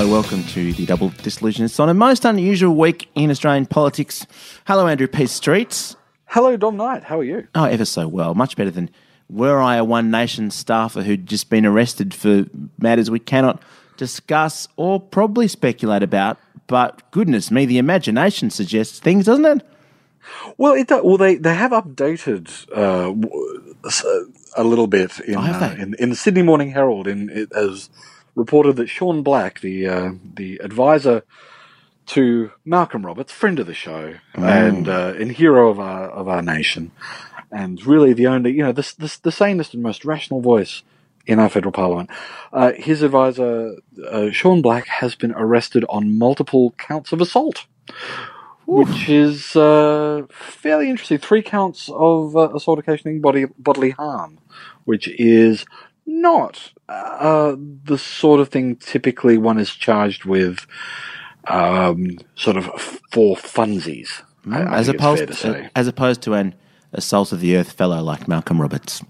Hello, welcome to the Double Disillusionists on a most unusual week in Australian politics. Hello, Andrew Peace Streets. Hello, Dom Knight. How are you? Oh, ever so well. Much better than were I a One Nation staffer who'd just been arrested for matters we cannot discuss or probably speculate about. But goodness me, the imagination suggests things, doesn't it? Well, they have updated a little bit in the Sydney Morning Herald. It has reported that Sean Black, the advisor to Malcolm Roberts, friend of the show and hero of our nation, and really the only the sanest and most rational voice in our federal parliament, his advisor Sean Black has been arrested on multiple counts of assault. Which is fairly interesting. 3 counts of assault occasioning bodily harm, which is not the sort of thing typically one is charged with sort of for funsies. As opposed to an assault of the earth fellow like Malcolm Roberts.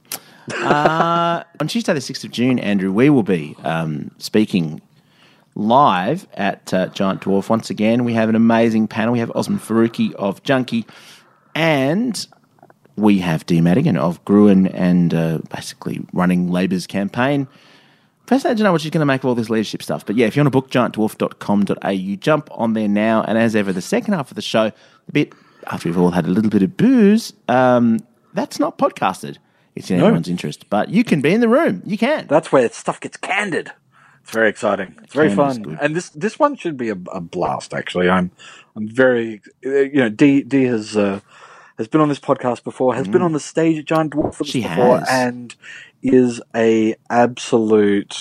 On Tuesday the 6th of June, Andrew, we will be speaking live at Giant Dwarf once again. We have an amazing panel. We have Osman Faruqi of Junkie, and we have Dee Madigan of Gruen and basically running Labor's campaign. Fascinating to know what she's going to make of all this leadership stuff. But yeah, if you want to book giantdwarf.com.au, jump on there now. And as ever, the second half of the show, a bit after we've all had a little bit of booze, that's not podcasted. It's in everyone's interest. But you can be in the room. You can. That's where stuff gets candid. It's very exciting. It's very fun, and this one should be a blast. Actually, I'm very Dee has been on this podcast before, has been on the stage at Giant Dwarf for this before, and is a absolute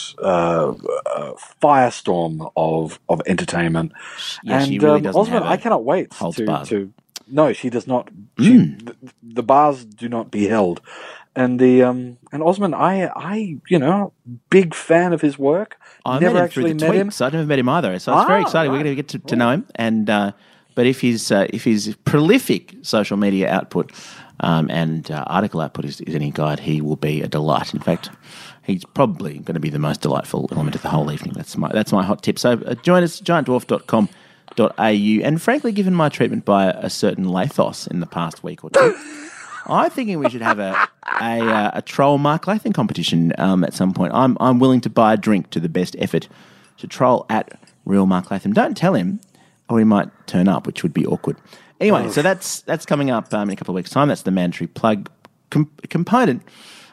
firestorm of entertainment. Yeah, and she really doesn't Osman, I cannot wait to. No, she does not. The bars do not be held. And and Osman, I big fan of his work. I never actually met him. So I've never met him either. So it's very exciting. Right. We're going to get to know him. And but if his prolific social media output and article output is any guide, he will be a delight. In fact, he's probably going to be the most delightful element of the whole evening. That's my hot tip. So join us, giantdwarf.com.au. And frankly, given my treatment by a certain Lathos in the past week or two, I'm thinking we should have a troll Mark Latham competition at some point. I'm willing to buy a drink to the best effort to troll at real Mark Latham. Don't tell him, or he might turn up, which would be awkward. Anyway, so that's coming up in a couple of weeks' time. That's the mandatory plug component.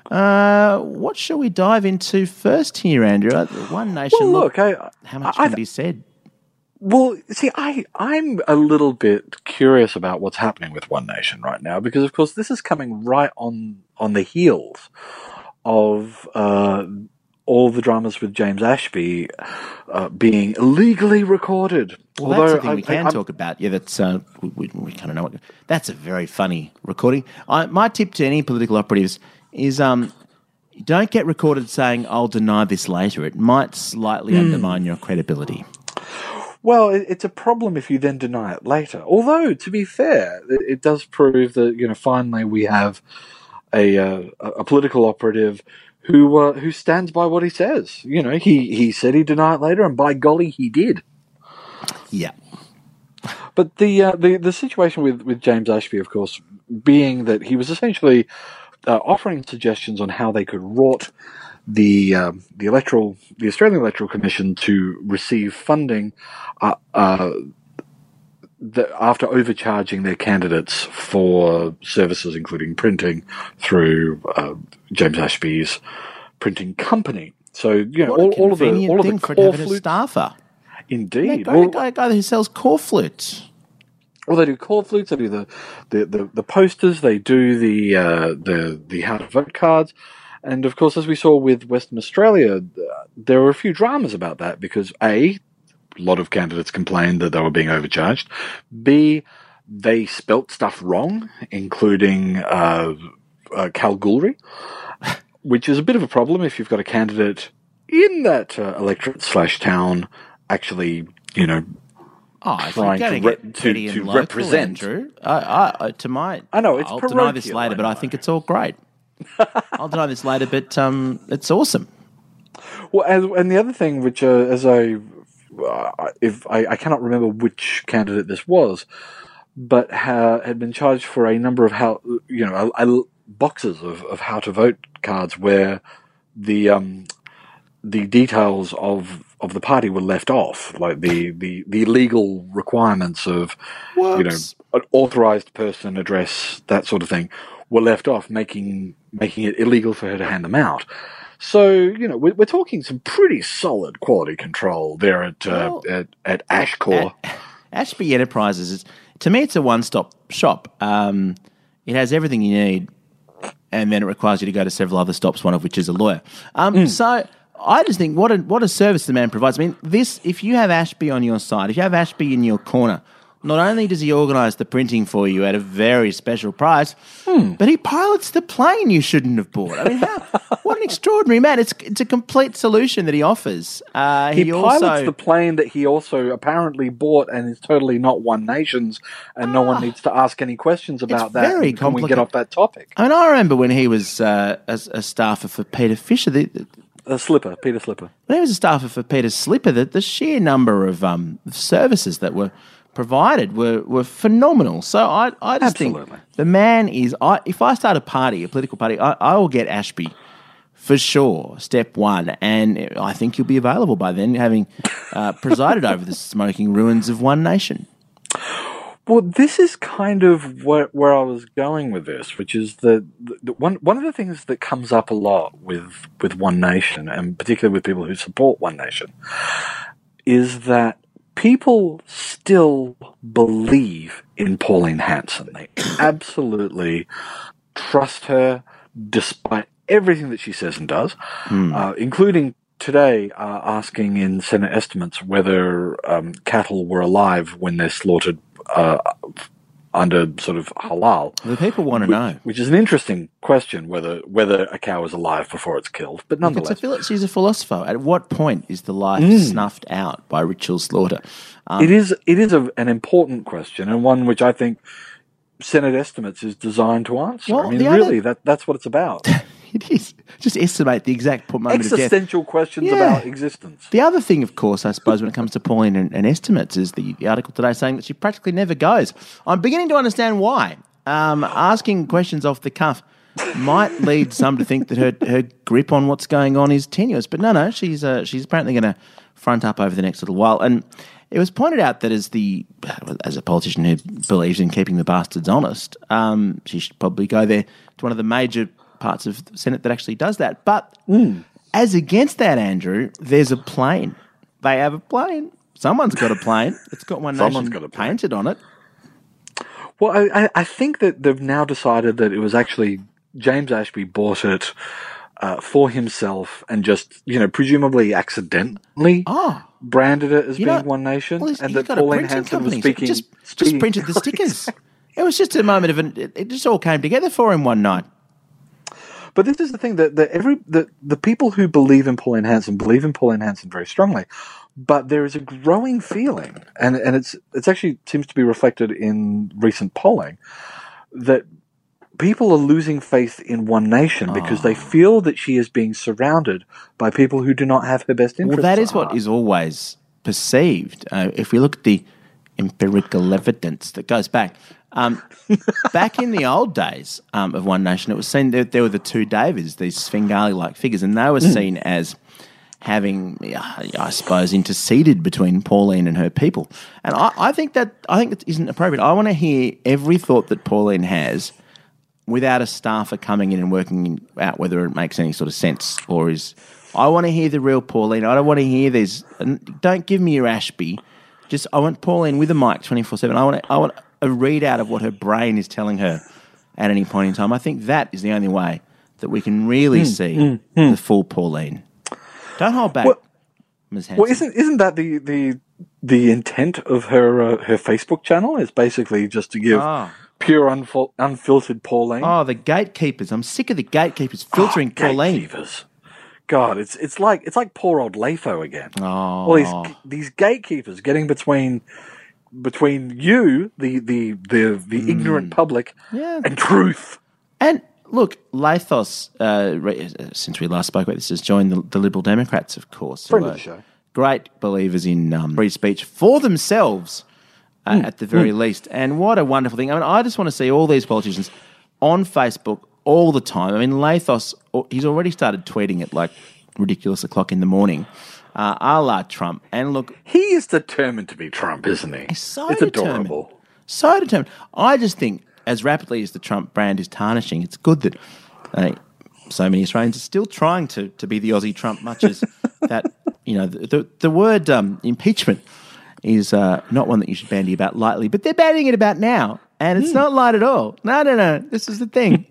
What shall we dive into first here, Andrew? One Nation. Well, look, how much can be said? Well, see, I'm a little bit curious about what's happening with One Nation right now, because, of course, this is coming right on the heels of all the dramas with James Ashby being illegally recorded. Well, that's the thing we can talk about. Yeah, that's we kind of know what. That's a very funny recording. My tip to any political operatives is don't get recorded saying, "I'll deny this later." It might slightly undermine your credibility. Well, it's a problem if you then deny it later. Although, to be fair, it does prove that finally we have a political operative who stands by what he says. He said he'd deny it later, and by golly, he did. Yeah. But the situation with James Ashby, of course, being that he was essentially offering suggestions on how they could rort the Australian Electoral Commission to receive funding after overcharging their candidates for services including printing through James Ashby's printing company. So all of the for having a staffer. Indeed, a guy who sells corflutes. Well, they do corflutes. They do the posters. They do the how to vote cards. And, of course, as we saw with Western Australia, there were a few dramas about that because, A, a lot of candidates complained that they were being overcharged. B, they spelt stuff wrong, including Kalgoorlie, which is a bit of a problem if you've got a candidate in that electorate/town actually, trying to represent. Andrew, I know it's I'll deny this later, but I think it's all great. I'll deny this later, but it's awesome. Well, and the other thing, which as I if I cannot remember which candidate this was, but had been charged for a number of boxes of how to vote cards where the details of the party were left off, like the legal requirements of an authorized person, address, that sort of thing, were left off, making it illegal for her to hand them out. So, we're talking some pretty solid quality control there at Ashcore. Ashby Enterprises, to me, it's a one-stop shop. It has everything you need, and then it requires you to go to several other stops, one of which is a lawyer. So I just think what a service the man provides. I mean, if you have Ashby on your side, if you have Ashby in your corner, not only does he organise the printing for you at a very special price, but he pilots the plane you shouldn't have bought. I mean, what an extraordinary man. It's a complete solution that he offers. He pilots the plane that he also apparently bought and is totally not One Nation's, and no one needs to ask any questions about that. Very complicated. Can we get off that topic? I mean, I remember when he was a staffer for Peter Fisher. Peter Slipper. When he was a staffer for Peter Slipper, the sheer number of services that were provided were phenomenal. So I just think the man is. If I start a political party, I will get Ashby for sure. Step one, and I think he'll be available by then, having presided over the smoking ruins of One Nation. Well, this is kind of where I was going with this, which is the one of the things that comes up a lot with One Nation, and particularly with people who support One Nation, is that people still believe in Pauline Hanson. They absolutely trust her, despite everything that she says and does, including today asking in Senate estimates whether cattle were alive when they're slaughtered under sort of halal. The people want to know. Which is an interesting question, whether a cow is alive before it's killed. But nonetheless. She's a philosopher. At what point is the life snuffed out by ritual slaughter? It is an important question, and one which I think Senate estimates is designed to answer. Well, I mean, really, that's what it's about. It is. Just estimate the exact moment of death. Existential questions about existence. The other thing, of course, I suppose, when it comes to Pauline and estimates is the article today saying that she practically never goes. I'm beginning to understand why. Asking questions off the cuff might lead some to think that her grip on what's going on is tenuous. But no, she's apparently going to front up over the next little while. And it was pointed out that as a politician who believes in keeping the bastards honest, she should probably go there to one of the major parts of the Senate that actually does that. But as against that, Andrew, there's a plane. They have a plane. Someone's got a plane. It's got One Nation painted on it. Well, I think that they've now decided that it was actually James Ashby bought it for himself and just, presumably accidentally branded it as being One Nation, and that Pauline Hanson was speaking. Just printed the stickers. It was just a moment of it just all came together for him one night. But this is the thing that the people who believe in Pauline Hanson very strongly. But there is a growing feeling, and it's actually seems to be reflected in recent polling, that people are losing faith in One Nation because they feel that she is being surrounded by people who do not have her best interests. Well, that is what is always perceived. If we look at the empirical evidence that goes back. Back in the old days of One Nation, it was seen that there were the two Davids, these Svengali-like figures, and they were seen as having, I suppose, interceded between Pauline and her people. And I think that isn't appropriate. I want to hear every thought that Pauline has without a staffer coming in and working out whether it makes any sort of sense or is. I want to hear the real Pauline. I don't want to hear these. Don't give me your Ashby. I want Pauline with a mic 24/7. I want a readout of what her brain is telling her at any point in time. I think that is the only way that we can really see the full Pauline. Don't hold back, Ms. Hanson. Well, isn't that the intent of her Facebook channel? Is basically just to give pure unfiltered Pauline. Oh, the gatekeepers! I'm sick of the gatekeepers filtering Pauline. Gatekeepers. God, it's like poor old Latho again. Oh, well, these gatekeepers getting between you, the ignorant public, and truth. And look, Lathos, since we last spoke about this, has joined the Liberal Democrats, of course. Friend of the show. great believers in free speech for themselves, at the very least. And what a wonderful thing. I mean, I just want to see all these politicians on Facebook all the time. I mean, Lathos, he's already started tweeting at like ridiculous o'clock in the morning, a la Trump. And look, he is determined to be Trump, isn't he? It's determined. Adorable. So determined. I just think as rapidly as the Trump brand is tarnishing, it's good that so many Australians are still trying to be the Aussie Trump, much as that, the word impeachment is not one that you should bandy about lightly, but they're bandying it about now, and it's not light at all. No, this is the thing.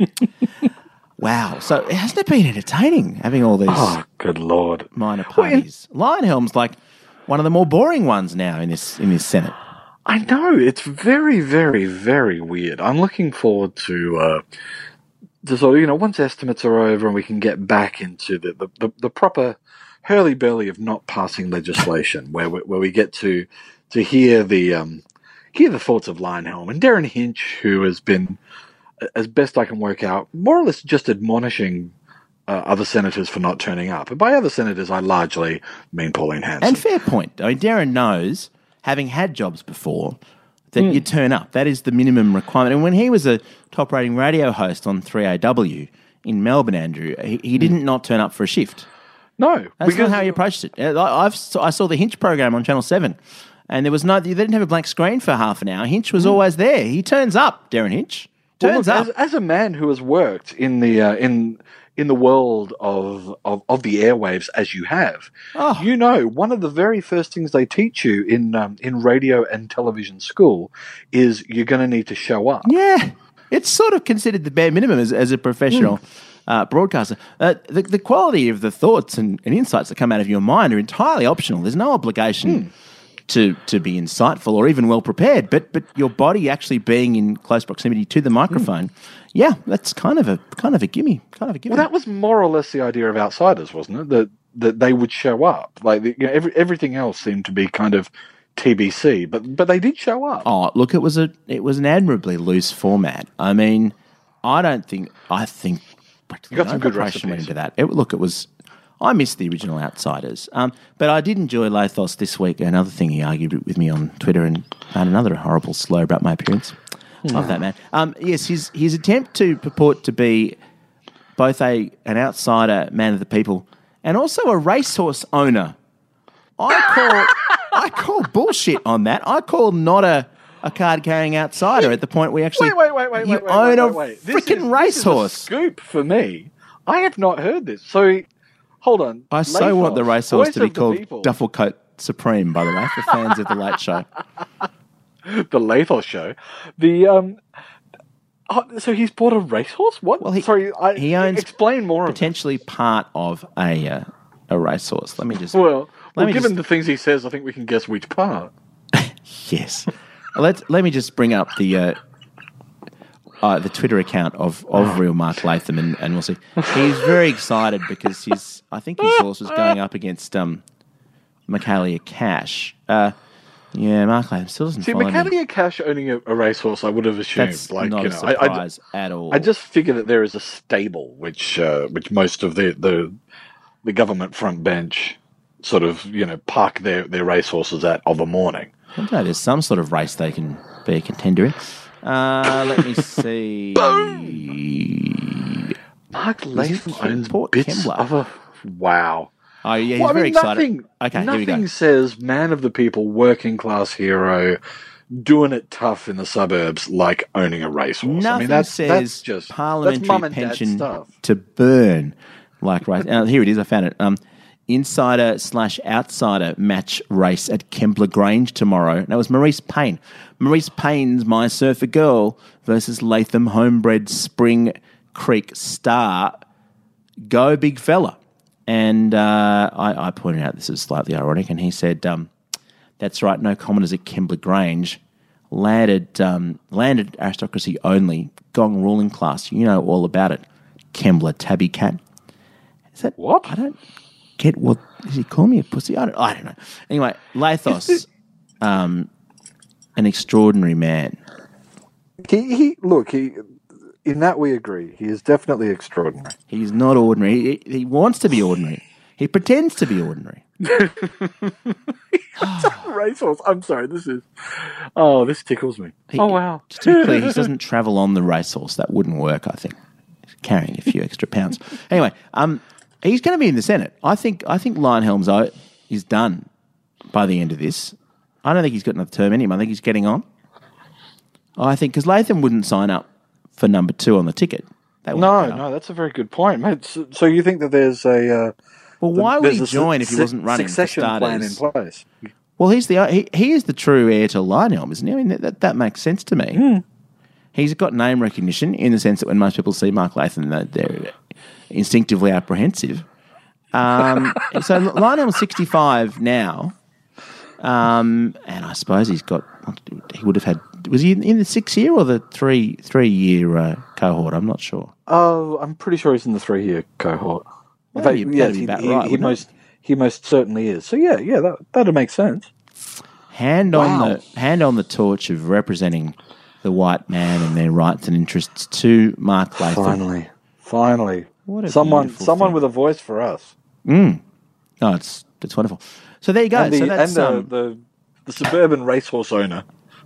Wow. So hasn't it been entertaining having all these good Lord. minor parties? Lionhelm's like one of the more boring ones now in this Senate. I know. It's very, very, very weird. I'm looking forward to sort of, once estimates are over and we can get back into the proper hurly-burly of not passing legislation, where we get to hear the thoughts of Lionhelm and Darren Hinch, who has been, as best I can work out, more or less just admonishing other senators for not turning up. And by other senators, I largely mean Pauline Hanson. And fair point. I mean, Darren knows, having had jobs before, that you turn up. That is the minimum requirement. And when he was a top-rating radio host on 3AW in Melbourne, Andrew, he didn't not turn up for a shift. No. That's not how he approached it. I saw the Hinch program on Channel 7, and they didn't have a blank screen for half an hour. Hinch was always there. He turns up, Darren Hinch. Turns up. As a man who has worked in the world of the airwaves as you have, one of the very first things they teach you in radio and television school is you're going to need to show up. Yeah. It's sort of considered the bare minimum as a professional broadcaster. The quality of the thoughts and insights that come out of your mind are entirely optional. There's no obligation to be insightful or even well prepared, but your body actually being in close proximity to the microphone, that's kind of a gimme. Well, that was more or less the idea of Outsiders, wasn't it? That they would show up. Like everything else seemed to be kind of TBC, but they did show up. Oh, look, it was an admirably loose format. I mean, I think you got some good recipes. recipes. Went into that. I missed the original Outsiders, but I did enjoy Lathos this week. Another thing he argued with me on Twitter and had another horrible slur about my appearance. Love that man. Yes, his attempt to purport to be both an outsider, man of the people, and also a racehorse owner. I call bullshit on that. I call not a card-carrying outsider at the point we actually wait. You own a freaking racehorse. This is a scoop for me. I have not heard this. So, hold on. I so want the racehorse to be called Duffel Coat Supreme, by the way, for fans of The Late Show. The Lathos Show. So he's bought a racehorse? What? Well, he owns explain more. Potentially part of a racehorse. Let me just. Given the things he says, I think we can guess which part. Yes. Let me just bring up the Twitter account of real Mark Latham, and we'll see. He's very excited because I think his horse was going up against Michaelia Cash. Mark Latham still doesn't follow me. Michaelia Cash owning a racehorse, I would have assumed. That's not a surprise at all. I just figure that there is a stable which most of the government front bench sort of park their racehorses at of a morning. I don't know, there's some sort of race they can be a contender in. Let me see. Mark Latham owns bits of a... Wow. Oh, yeah, he's very excited. Okay, here we go. Nothing says man of the people, working class hero, doing it tough in the suburbs like owning a racehorse. Nothing says just parliamentary pension to burn like race. Here it is, I found it. Insider/outsider match race at Kembla Grange tomorrow. That was Maurice Payne. Maurice Payne's My Surfer Girl versus Latham homebred Spring Creek star. Go big fella. And I pointed out this is slightly ironic, and he said, that's right, no commoners at Kembla Grange. Landed aristocracy only, gong ruling class. You know all about it. Kembla tabby cat. Is that what? I don't get what... Is he calling me a pussy? I don't know. Anyway, Lathos, an extraordinary man. He in that we agree. He is definitely extraordinary. He's not ordinary. He wants to be ordinary. He pretends to be ordinary. Racehorse. I'm sorry. This tickles me. Wow. To be clear, he doesn't travel on the racehorse. That wouldn't work, I think. He's carrying a few extra pounds. Anyway, he's going to be in the Senate. I think Lion Helms is done by the end of this. I don't think he's got another term in him. I think he's getting on. I think because Latham wouldn't sign up for number 2 on the ticket. No, that's a very good point, mate. So you think that there's a... well, why would he join if he wasn't running succession for plan in place? Well, he is the true heir to Lionel, isn't he? I mean, that makes sense to me. Mm. He's got name recognition in the sense that when most people see Mark Latham, they're instinctively apprehensive. So Lionel's 65 now, and I suppose he would have had... Was he in the 6-year or the 3-year cohort? I'm not sure. Oh, I'm pretty sure he's in the 3-year cohort. Well, that'd be about right, he most certainly is. So yeah, that'd make sense. Hand on the torch of representing the white man and their rights and interests to Mark Latham. Finally, what a someone thing. with a voice for us. Oh, it's wonderful. So there you go. The suburban racehorse owner.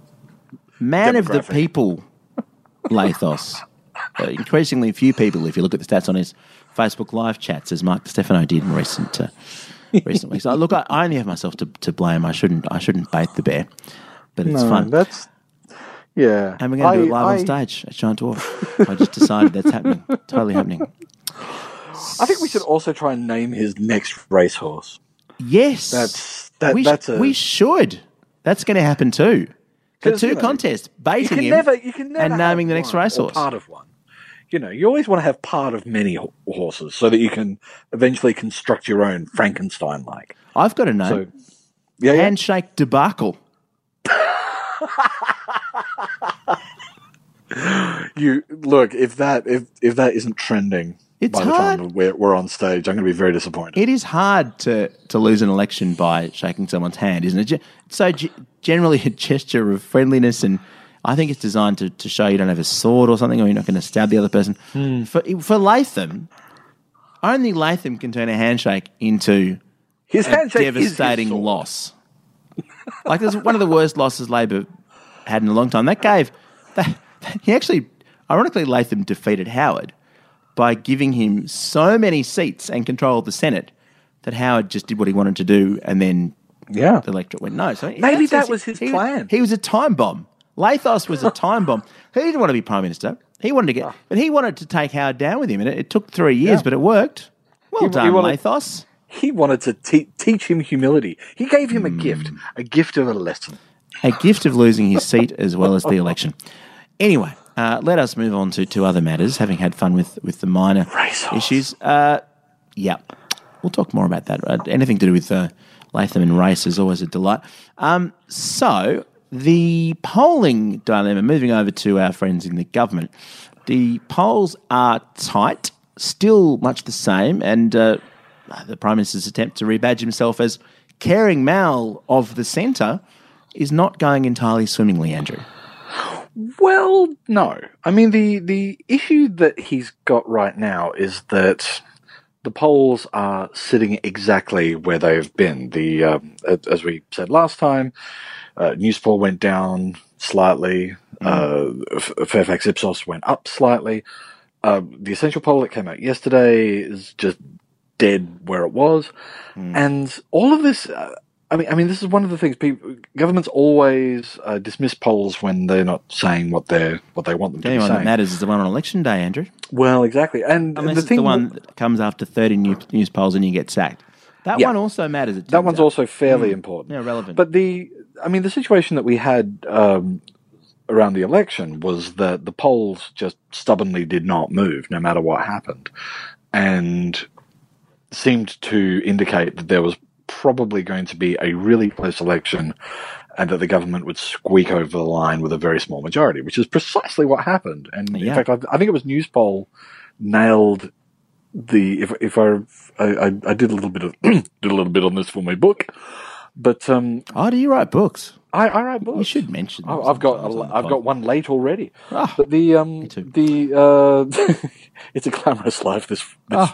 Man of the people, Lathos. Increasingly few people, if you look at the stats on his Facebook live chats, as Mark Stefano did in recent weeks. So, look, I only have myself to blame. I shouldn't bait the bear, but it's fun. And we're going to do it live on stage at Giant Dwarf. I just decided that's happening. Totally happening. I think we should also try and name his next racehorse. Yes, we should. That's going to happen too. The two contests, baiting him and naming the next racehorse. Part of one. You always want to have part of many horses so that you can eventually construct your own Frankenstein-like. I've got a name. So, Handshake Debacle. If that isn't trending it's by the hard. time we're on stage, I'm going to be very disappointed. It is hard to lose an election by shaking someone's hand, isn't it? So generally a gesture of friendliness, and I think it's designed to show you don't have a sword or something, or you're not going to stab the other person. For Latham, only Latham can turn a handshake into his handshake devastating loss. Like, there's one of the worst losses Labor had in a long time. He actually, ironically, Latham defeated Howard by giving him so many seats and control of the Senate that Howard just did what he wanted to do, and then the electorate went no. So maybe that was his plan. He was a time bomb. Lathos was a time bomb. He didn't want to be Prime Minister. He wanted to take Howard down with him, and it took 3 years, but it worked. Well done, Lathos. He wanted to teach him humility. He gave him a gift of a lesson. A gift of losing his seat as well as the election. Anyway, let us move on to other matters, having had fun with the minor issues. We'll talk more about that. Anything to do with Latham and race is always a delight. So the polling dilemma, moving over to our friends in the government, the polls are tight, still much the same, and the Prime Minister's attempt to rebadge himself as caring Mal of the centre is not going entirely swimmingly, Andrew. Well, no. I mean, the issue that he's got right now is that the polls are sitting exactly where they've been. As we said last time, Newspoll went down slightly. Fairfax Ipsos went up slightly. The Essential poll that came out yesterday is just dead where it was. And all of this... I mean, this is one of the things. Governments always dismiss polls when they're not saying what they want them to be saying. The only one that matters is the one on election day, Andrew. Well, exactly. And unless the one that comes after 30 news polls and you get sacked. That one also matters. That one's also fairly important. Yeah, relevant. But the situation that we had around the election was that the polls just stubbornly did not move, no matter what happened, and seemed to indicate that there was probably going to be a really close election and that the government would squeak over the line with a very small majority, which is precisely what happened. And in fact, I think it was Newspoll nailed the. If I did a little bit on this for my book, but do you write books? I write books. You should mention. I've got one late already. Oh, but it's a glamorous life. This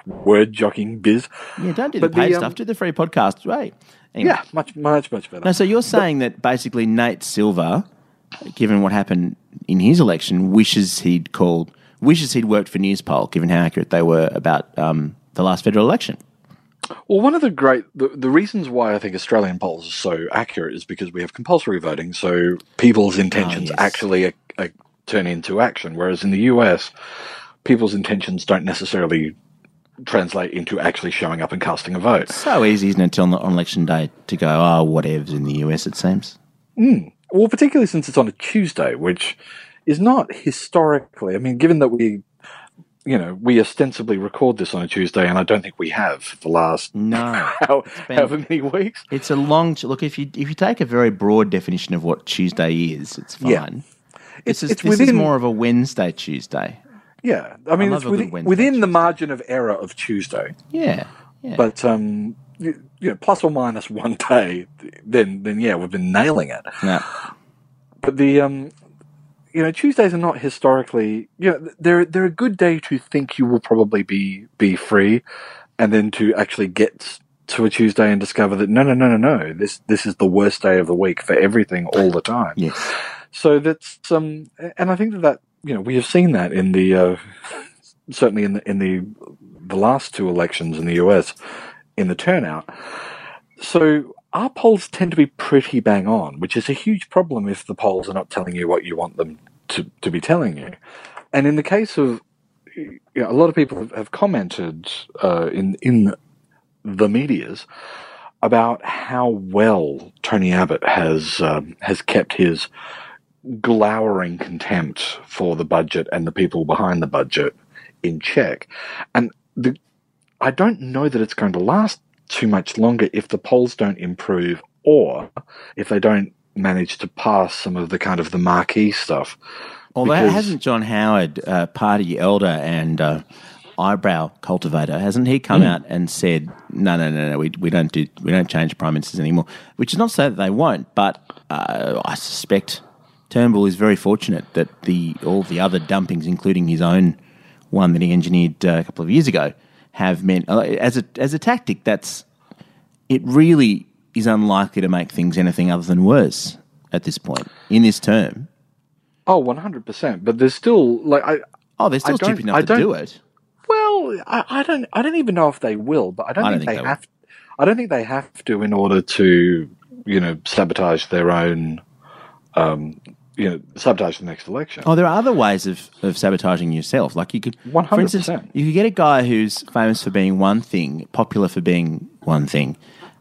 word jockeying biz. Yeah, don't do the paid stuff. Do the free podcast. Right. Anyway. Yeah, much better. No, so you're saying that basically Nate Silver, given what happened in his election, wishes he'd worked for Newspoll, given how accurate they were about the last federal election. Well, one of the reasons why I think Australian polls are so accurate is because we have compulsory voting, so people's intentions actually turn into action, whereas in the US, people's intentions don't necessarily translate into actually showing up and casting a vote. So easy, isn't it, on election day to go, whatever's in the US, it seems? Well, particularly since it's on a Tuesday, which is not historically, I mean, given that we ostensibly record this on a Tuesday, and I don't think we have for the last however many weeks. It's a long look. If you take a very broad definition of what Tuesday is, it's fine. Yeah. This is more of a Wednesday Tuesday. Yeah, I mean, it's within the margin of error of Tuesday. Yeah. But plus or minus one day, then we've been nailing it. No. But the Tuesdays are not historically, they're a good day to think you will probably be free, and then to actually get to a Tuesday and discover that no, this is the worst day of the week for everything all the time. Yes. So that's and I think that we have seen that in the certainly in the last two elections in the US in the turnout. So our polls tend to be pretty bang on, which is a huge problem if the polls are not telling you what you want them to be telling you. And in the case of, a lot of people have commented in the medias about how well Tony Abbott has kept his glowering contempt for the budget and the people behind the budget in check. And I don't know that it's going to last too much longer if the polls don't improve, or if they don't manage to pass some of the kind of the marquee stuff. Although hasn't John Howard, party elder and eyebrow cultivator, hasn't he come out and said no, we don't change prime ministers anymore? Which is not to say that they won't, but I suspect Turnbull is very fortunate that all the other dumpings, including his own one that he engineered a couple of years ago, have meant as a tactic it really is unlikely to make things anything other than worse at this point in this term. Oh, 100%. But there's still they're still stupid enough to do it. Well, I don't even know if they will, but I don't think they have. I don't think they have to in order to sabotage their own. Sabotage the next election. Oh, there are other ways of sabotaging yourself. Like you could, 100%. For instance, you could get a guy who's famous for being one thing, popular for being one thing,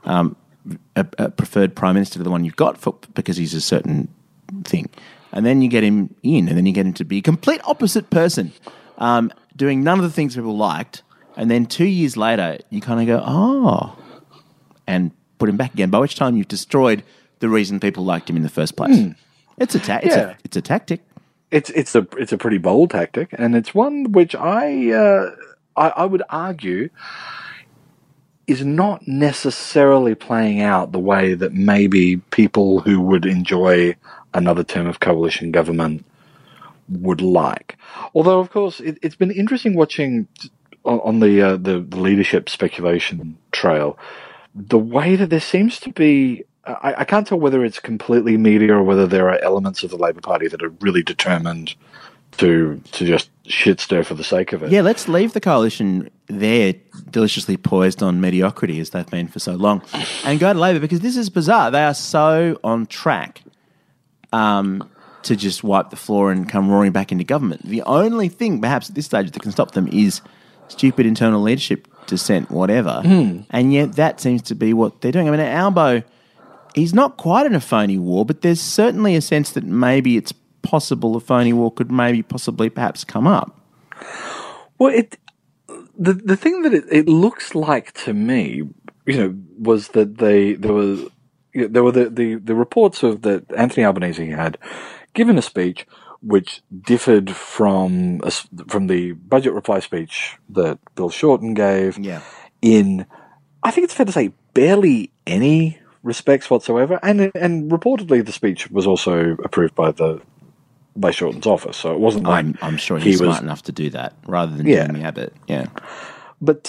a preferred prime minister to the one you've got because he's a certain thing, and then you get him in, and then you get him to be a complete opposite person, doing none of the things people liked, and then 2 years later you kind of go, and put him back again. By which time you've destroyed the reason people liked him in the first place. It's a tactic. It's a pretty bold tactic, and it's one which I would argue is not necessarily playing out the way that maybe people who would enjoy another term of coalition government would like. Although, of course, it's been interesting watching on the leadership speculation trail the way that there seems to be. I can't tell whether it's completely media or whether there are elements of the Labor Party that are really determined to just shit stir for the sake of it. Yeah, let's leave the coalition there, deliciously poised on mediocrity as they've been for so long, and go to Labor, because this is bizarre. They are so on track to just wipe the floor and come roaring back into government. The only thing, perhaps at this stage, that can stop them is stupid internal leadership dissent, whatever. And yet that seems to be what they're doing. I mean, Albo, he's not quite in a phony war, but there's certainly a sense that maybe it's possible a phony war could possibly perhaps come up. Well, the thing that it looks like to me, was that there were the reports of that Anthony Albanese had given a speech which differed from the budget reply speech that Bill Shorten gave. Yeah. In, I think it's fair to say, barely any respects whatsoever, and reportedly the speech was also approved by Shorten's office, so it wasn't like I'm sure he's smart enough to do that rather than doing the Abbott. Yeah, But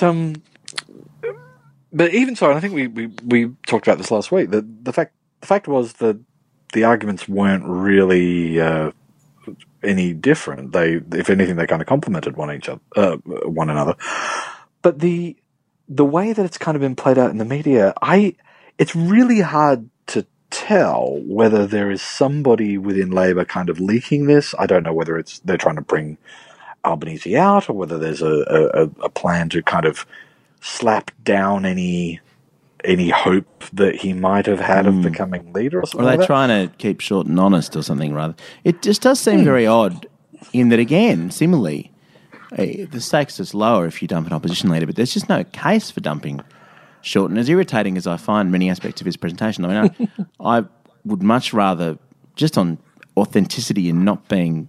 even so, and I think we talked about this last week. That the fact was that the arguments weren't really any different. They, if anything, they kind of complemented one another. But the way that it's kind of been played out in the media, it's really hard to tell whether there is somebody within Labor kind of leaking this. I don't know whether they're trying to bring Albanese out, or whether there's a plan to kind of slap down any hope that he might have had of becoming leader, or something. Or are they trying to keep Shorten honest or something rather? It just does seem very odd in that, again, similarly, the stakes is lower if you dump an opposition leader, but there's just no case for dumping Shorten. As irritating as I find many aspects of his presentation, I mean, I would much rather, just on authenticity and not being,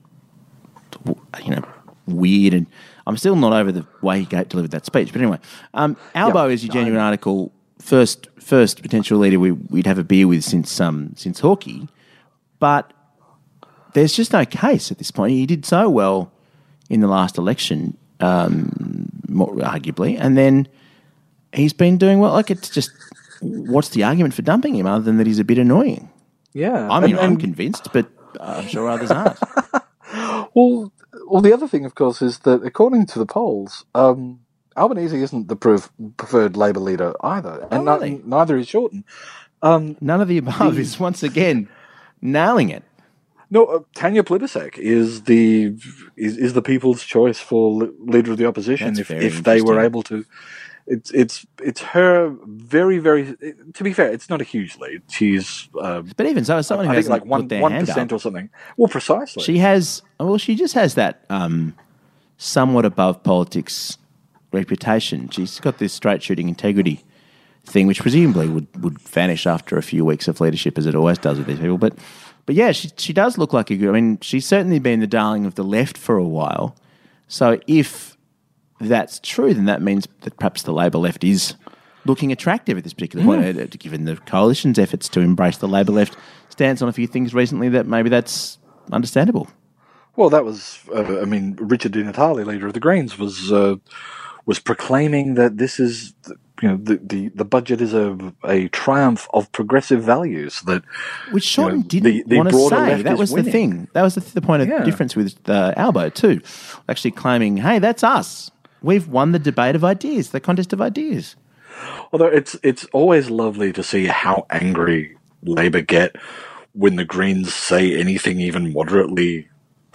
weird, and I'm still not over the way he delivered that speech. But anyway, Albo is your genuine article. First potential leader we'd have a beer with since Hawkey, but there's just no case at this point. He did so well in the last election, more arguably, and then he's been doing well. Like, it's just, what's the argument for dumping him other than that he's a bit annoying? Yeah, I mean, I'm convinced, but I'm sure others aren't. Well, the other thing, of course, is that according to the polls, Albanese isn't the preferred Labor leader either, and neither is Shorten. None of the above is once again nailing it. No, Tanya Plibersek is the people's choice for leader of the opposition. That's if they were able to, it's her very, very. To be fair, it's not a huge lead. She's but even so, as someone who has like 1% or something. Well, precisely. She just has that somewhat above politics reputation. She's got this straight shooting integrity thing, which presumably would vanish after a few weeks of leadership, as it always does with these people. But yeah, she does look like a good. I mean, she's certainly been the darling of the left for a while. So if that's true, then that means that perhaps the Labor left is looking attractive at this particular point, given the coalition's efforts to embrace the Labor left stance on a few things recently. That maybe that's understandable. Well, that was. Richard Di Natale, leader of the Greens, was proclaiming that this is, the budget is a triumph of progressive values. Which Shorten didn't want to say. That was winning. The thing. That was the point of difference with Albo too. Actually claiming, hey, that's us. We've won the debate of ideas, the contest of ideas. Although it's always lovely to see how angry Labor get when the Greens say anything even moderately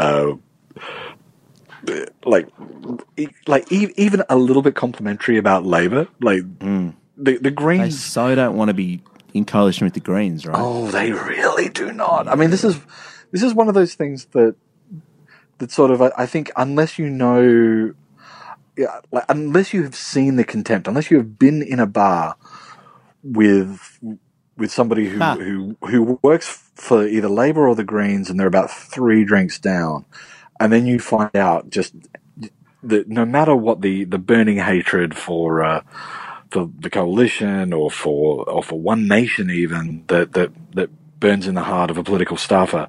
even a little bit complimentary about Labor, the Greens. They so don't want to be in coalition with the Greens, right? Oh, they really do not. I mean, this is one of those things that sort of, I think, unless you know, unless you have seen the contempt, unless you have been in a bar with somebody who works for either Labor or the Greens, and they're about 3 drinks down, and then you find out just that no matter what the burning hatred for the coalition or for One Nation even that burns in the heart of a political staffer,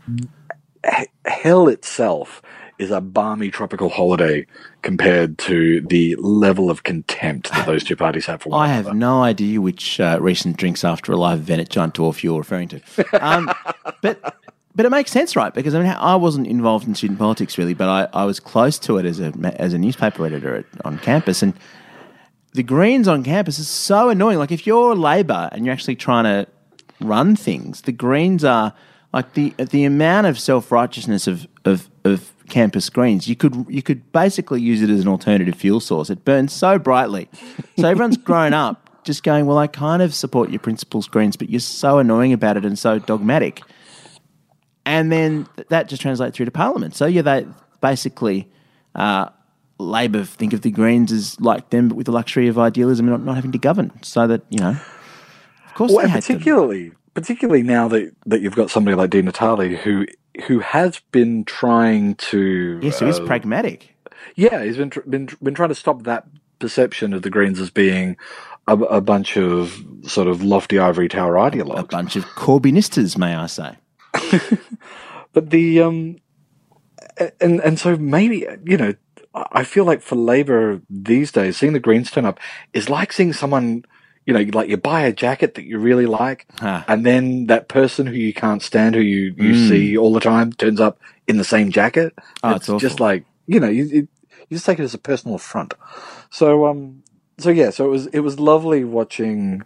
hell itself is a balmy tropical holiday compared to the level of contempt that those two parties have for one another. I have no idea which recent drinks after a live event at Giant Dwarf you're referring to. But it makes sense, right? Because I wasn't involved in student politics really, but I was close to it as a newspaper editor on campus, and the Greens on campus is so annoying. Like, if you're Labor and you're actually trying to run things, the Greens are like the amount of self-righteousness of campus Greens. You could basically use it as an alternative fuel source. It burns so brightly, so everyone's grown up just going, well, I kind of support your principles, Greens, but you're so annoying about it and so dogmatic. And then that just translates through to Parliament. So they basically, Labor think of the Greens as like them, but with the luxury of idealism and not having to govern. So that, of course they hate them. Particularly now that you've got somebody like Di Natale who has been trying to... Yes, who is pragmatic. Yeah, he's been trying to stop that perception of the Greens as being a bunch of sort of lofty ivory tower ideologues. A bunch of Corbynistas, may I say. But and so maybe, I feel like for Labor these days, seeing the Greens turn up is like seeing someone, like you buy a jacket that you really like, and then that person who you can't stand, who you see all the time, turns up in the same jacket. It's just like, you just take it as a personal affront. So it was lovely watching,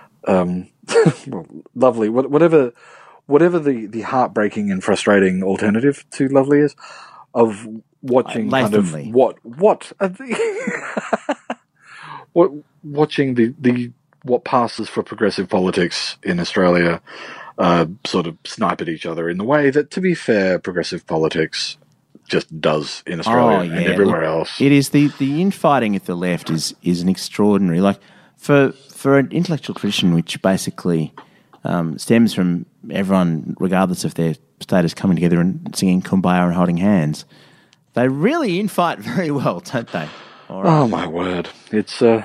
lovely, whatever the heartbreaking and frustrating alternative to lovely is, of watching kind of watching what passes for progressive politics in Australia sort of snipe at each other in the way that, to be fair, progressive politics just does in Australia and everywhere else. It is the infighting at the left is an extraordinary, like for an intellectual tradition which basically stems from everyone, regardless of their status, coming together and singing Kumbaya and holding hands. They really infight very well, don't they? Right. Oh my word! It's Well,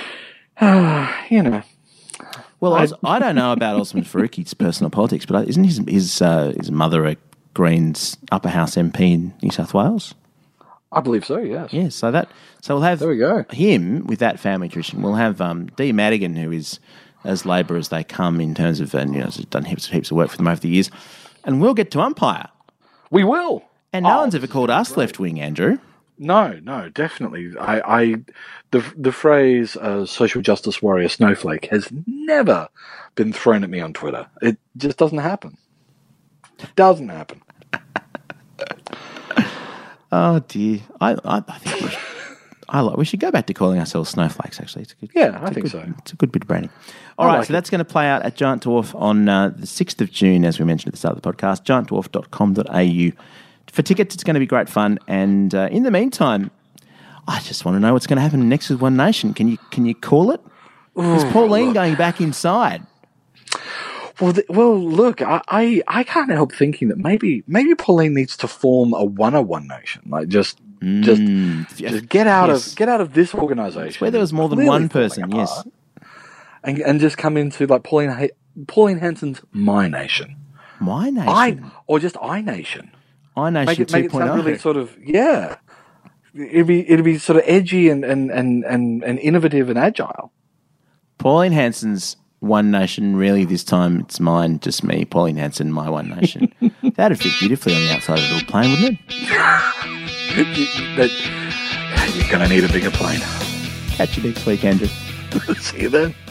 I don't know about Osman Faruqi's personal politics, but isn't his mother a Greens upper house MP in New South Wales? I believe so. Yes. Yeah. So we'll have there we go. Him with that family tradition. We'll have Dee Madigan, who is as Labor as they come in terms of, has done heaps of work for them over the years, and we'll get to umpire. We will. And no one's ever called us left wing, Andrew. No, definitely. The phrase social justice warrior snowflake has never been thrown at me on Twitter. It just doesn't happen. It doesn't happen. Oh dear. I think we should go back to calling ourselves snowflakes, actually. I think so. It's a good bit of branding. All right, so that's going to play out at Giant Dwarf on the 6th of June, as we mentioned at the start of the podcast, giantdwarf.com.au. For tickets, it's going to be great fun. And in the meantime, I just want to know what's going to happen next with One Nation. Can you call it? Is Pauline going back inside? Well, look, I can't help thinking that maybe Pauline needs to form a One Nation, like just get out of this organisation. It's where there was more than one person, yes, and just come into like Pauline Hanson's My Nation, My Nation, or just I Nation. I Nation 2.0. Make it sound really sort of It'd be sort of edgy and innovative and agile. Pauline Hanson's One Nation, really this time it's mine, just me, Pauline Hanson, my One Nation. That'd fit beautifully on the outside of the little plane, wouldn't it? You're going to need a bigger plane. Catch you next week, Andrew. See you then.